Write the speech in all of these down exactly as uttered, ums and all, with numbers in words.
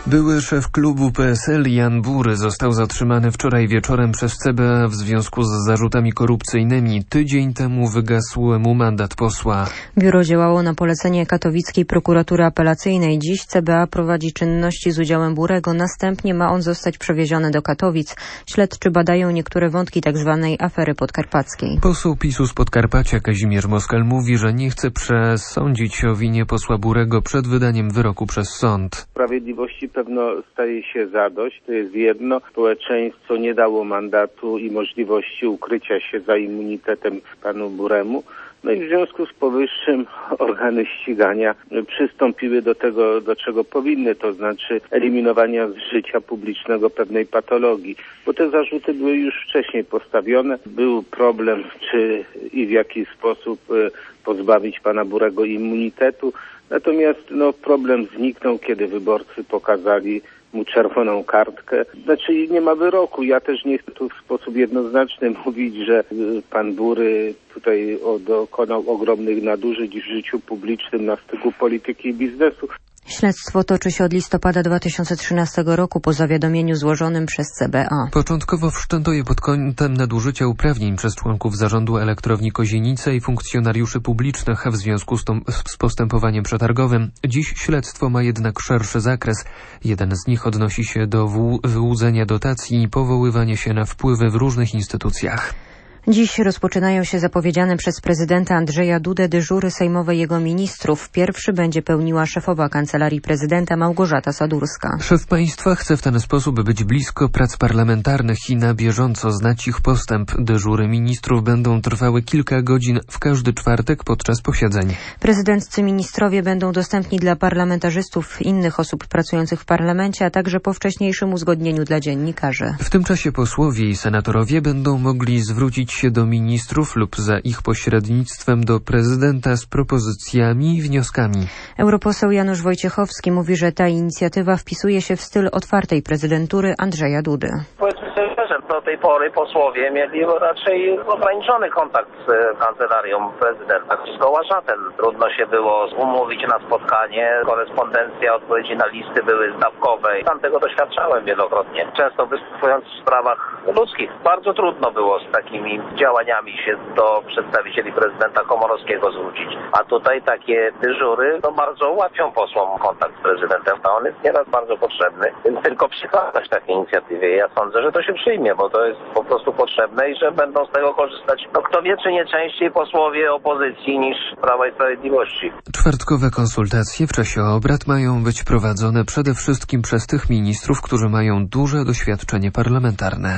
Były szef klubu P S L Jan Bury został zatrzymany wczoraj wieczorem przez C B A w związku z zarzutami korupcyjnymi. Tydzień temu wygasł mu mandat posła. Biuro działało na polecenie katowickiej prokuratury apelacyjnej. Dziś C B A prowadzi czynności z udziałem Burego. Następnie ma on zostać przewieziony do Katowic. Śledczy badają niektóre wątki tzw. afery podkarpackiej. Poseł PiSu z Podkarpacia Kazimierz Moskal mówi, że nie chce przesądzić o winie posła Burego przed wydaniem wyroku przez sąd. Sprawiedliwości pewno staje się zadość, to jest jedno. Społeczeństwo nie dało mandatu i możliwości ukrycia się za immunitetem panu Buremu. No i w związku z powyższym organy ścigania przystąpiły do tego, do czego powinny, to znaczy eliminowania z życia publicznego pewnej patologii, bo te zarzuty były już wcześniej postawione. Był problem, czy i w jaki sposób pozbawić pana Burego immunitetu. Natomiast no, problem zniknął, kiedy wyborcy pokazali mu czerwoną kartkę. Znaczy nie ma wyroku. Ja też nie chcę tu w sposób jednoznaczny mówić, że pan Bury tutaj dokonał ogromnych nadużyć w życiu publicznym na styku polityki i biznesu. Śledztwo toczy się od listopada dwa tysiące trzynastego roku po zawiadomieniu złożonym przez C B A. Początkowo wszczęto je pod kątem nadużycia uprawnień przez członków zarządu elektrowni Kozienice i funkcjonariuszy publicznych w związku z, tą, z postępowaniem przetargowym. Dziś śledztwo ma jednak szerszy zakres. Jeden z nich odnosi się do wyłudzenia dotacji i powoływania się na wpływy w różnych instytucjach. Dziś rozpoczynają się zapowiedziane przez prezydenta Andrzeja Dudę dyżury sejmowe jego ministrów. Pierwszy będzie pełniła szefowa Kancelarii Prezydenta Małgorzata Sadurska. Szef państwa chce w ten sposób być blisko prac parlamentarnych i na bieżąco znać ich postęp. Dyżury ministrów będą trwały kilka godzin w każdy czwartek podczas posiedzeń. Prezydenccy ministrowie będą dostępni dla parlamentarzystów, innych osób pracujących w parlamencie, a także po wcześniejszym uzgodnieniu dla dziennikarzy. W tym czasie posłowie i senatorowie będą mogli zwrócić się do ministrów lub za ich pośrednictwem do prezydenta z propozycjami i wnioskami. Europoseł Janusz Wojciechowski mówi, że ta inicjatywa wpisuje się w styl otwartej prezydentury Andrzeja Dudy. Powiedzmy sobie szczerze, do tej pory posłowie mieli raczej ograniczony kontakt z kancelarią prezydenta. Wszystko łażatem. Trudno się było umówić na spotkanie. Korespondencja, odpowiedzi na listy były zdawkowe. Tam tego doświadczałem wielokrotnie. Często występując w sprawach ludzkich. Bardzo trudno było z takimi działaniami się do przedstawicieli prezydenta Komorowskiego zwrócić. A tutaj takie dyżury no bardzo ułatwią posłom kontakt z prezydentem. A on jest nieraz bardzo potrzebny. Więc tylko przykładać takiej inicjatywie. Ja sądzę, że to się przyjmie, bo to jest po prostu potrzebne i że będą z tego korzystać, no kto wie, czy nie częściej posłowie opozycji niż Prawa i Sprawiedliwości. Czwartkowe konsultacje w czasie obrad mają być prowadzone przede wszystkim przez tych ministrów, którzy mają duże doświadczenie parlamentarne.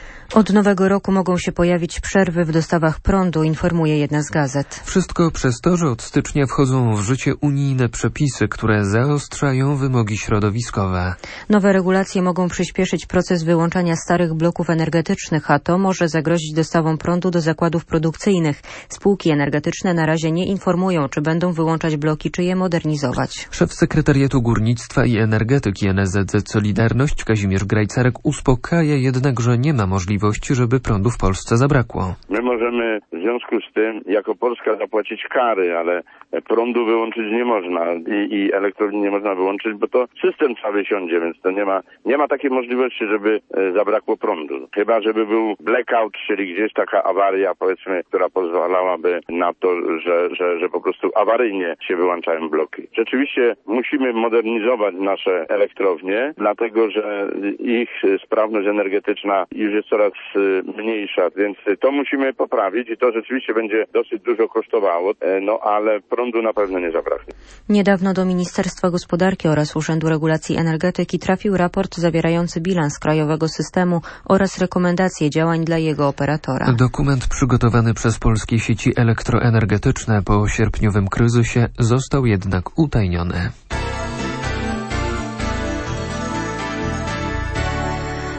Od nowego roku mogą się pojawić przerwy w dostawach prądu, informuje jedna z gazet. Wszystko przez to, że od stycznia wchodzą w życie unijne przepisy, które zaostrzają wymogi środowiskowe. Nowe regulacje mogą przyspieszyć proces wyłączania starych bloków energetycznych, a to może zagrozić dostawą prądu do zakładów produkcyjnych. Spółki energetyczne na razie nie informują, czy będą wyłączać bloki, czy je modernizować. Szef Sekretariatu Górnictwa i Energetyki N S Z Z Solidarność Kazimierz Grajcarek uspokaja jednak, że nie ma możliwości, żeby prądu w Polsce zabrakło. My możemy w związku z tym jako Polska zapłacić kary, ale prądu wyłączyć nie można i, i elektrowni nie można wyłączyć, bo to system cały siądzie, więc to nie ma, nie ma takiej możliwości, żeby e, zabrakło prądu. Chyba, żeby był blackout, czyli gdzieś taka awaria, powiedzmy, która pozwalałaby na to, że, że, że po prostu awaryjnie się wyłączają bloki. Rzeczywiście musimy modernizować nasze elektrownie, dlatego że ich sprawność energetyczna już jest coraz mniejsza, więc to musimy poprawić i to rzeczywiście będzie dosyć dużo kosztowało, no ale prądu na pewno nie zabraknie. Niedawno do Ministerstwa Gospodarki oraz Urzędu Regulacji Energetyki trafił raport zawierający bilans krajowego systemu oraz rekomendacje działań dla jego operatora. Dokument przygotowany przez polskie sieci elektroenergetyczne po sierpniowym kryzysie został jednak utajniony.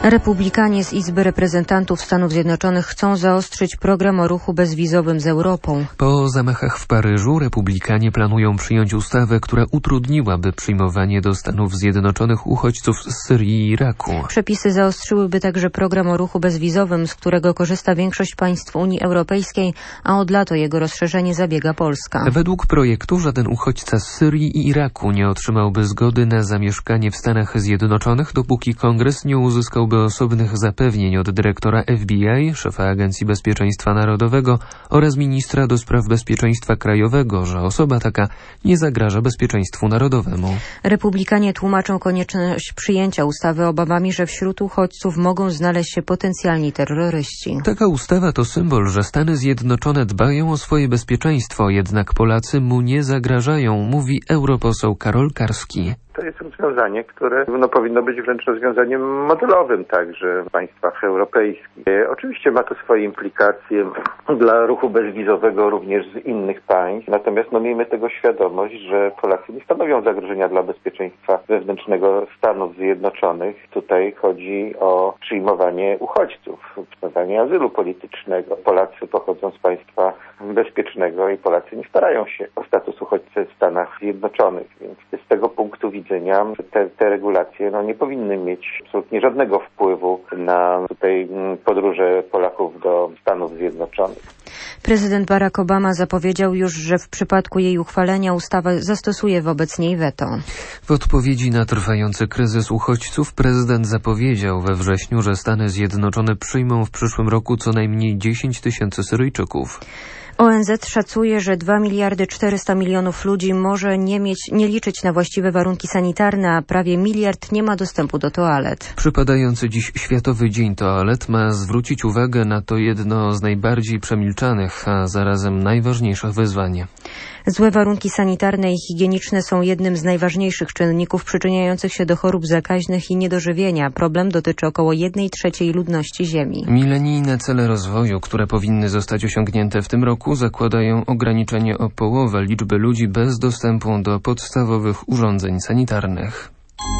Republikanie z Izby Reprezentantów Stanów Zjednoczonych chcą zaostrzyć program o ruchu bezwizowym z Europą. Po zamachach w Paryżu republikanie planują przyjąć ustawę, która utrudniłaby przyjmowanie do Stanów Zjednoczonych uchodźców z Syrii i Iraku. Przepisy zaostrzyłyby także program o ruchu bezwizowym, z którego korzysta większość państw Unii Europejskiej, a od lat o jego rozszerzenie zabiega Polska. Według projektu żaden uchodźca z Syrii i Iraku nie otrzymałby zgody na zamieszkanie w Stanach Zjednoczonych, dopóki Kongres nie uzyskałby osobnych zapewnień od dyrektora F B I, szefa Agencji Bezpieczeństwa Narodowego oraz ministra do spraw bezpieczeństwa krajowego, że osoba taka nie zagraża bezpieczeństwu narodowemu. Republikanie tłumaczą konieczność przyjęcia ustawy obawami, że wśród uchodźców mogą znaleźć się potencjalni terroryści. Taka ustawa to symbol, że Stany Zjednoczone dbają o swoje bezpieczeństwo, jednak Polacy mu nie zagrażają, mówi europoseł Karol Karski. To jest rozwiązanie, które no, powinno być wręcz rozwiązaniem modelowym także w państwach europejskich. E, oczywiście ma to swoje implikacje dla ruchu bezwizowego również z innych państw, natomiast no, miejmy tego świadomość, że Polacy nie stanowią zagrożenia dla bezpieczeństwa wewnętrznego Stanów Zjednoczonych. Tutaj chodzi o przyjmowanie uchodźców, przyjmowanie azylu politycznego. Polacy pochodzą z państwa bezpiecznego i Polacy nie starają się o status uchodźcy w Stanach Zjednoczonych, więc z tego punktu widzenia te, te regulacje no, nie powinny mieć absolutnie żadnego wpływu na tutaj podróże Polaków do Stanów Zjednoczonych. Prezydent Barack Obama zapowiedział już, że w przypadku jej uchwalenia ustawa zastosuje wobec niej weto. W odpowiedzi na trwający kryzys uchodźców prezydent zapowiedział we wrześniu, że Stany Zjednoczone przyjmą w przyszłym roku co najmniej dziesięć tysięcy Syryjczyków. O N Z szacuje, że dwa miliardy czterysta milionów ludzi może nie mieć, nie liczyć na właściwe warunki sanitarne, a prawie miliard nie ma dostępu do toalet. Przypadający dziś Światowy Dzień Toalet ma zwrócić uwagę na to jedno z najbardziej przemilczanych, a zarazem najważniejszych wyzwań. Złe warunki sanitarne i higieniczne są jednym z najważniejszych czynników przyczyniających się do chorób zakaźnych i niedożywienia. Problem dotyczy około jednej trzeciej ludności Ziemi. Milenijne cele rozwoju, które powinny zostać osiągnięte w tym roku, zakładają ograniczenie o połowę liczby ludzi bez dostępu do podstawowych urządzeń sanitarnych.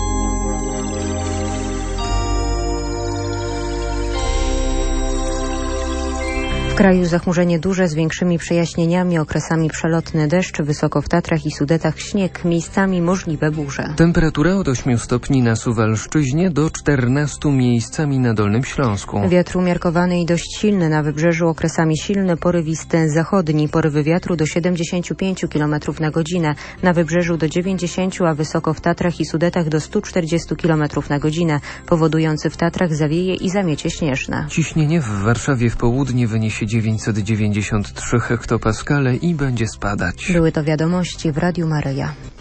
W kraju zachmurzenie duże z większymi przejaśnieniami, okresami przelotny deszcz, wysoko w Tatrach i Sudetach śnieg, miejscami możliwe burze. Temperatura od ośmiu stopni na Suwalszczyźnie do czternastu miejscami na Dolnym Śląsku. Wiatr umiarkowany i dość silny, na wybrzeżu okresami silny, porywisty zachodni, porywy wiatru do siedemdziesięciu pięciu kilometrów na godzinę, na wybrzeżu do dziewięćdziesięciu, a wysoko w Tatrach i Sudetach do stu czterdziestu kilometrów na godzinę, powodujący w Tatrach zawieje i zamiecie śnieżne. Ciśnienie w Warszawie w południe wyniesie dziewięćset dziewięćdziesiąt trzy hektopaskale i będzie spadać. Były to wiadomości w Radiu Maryja.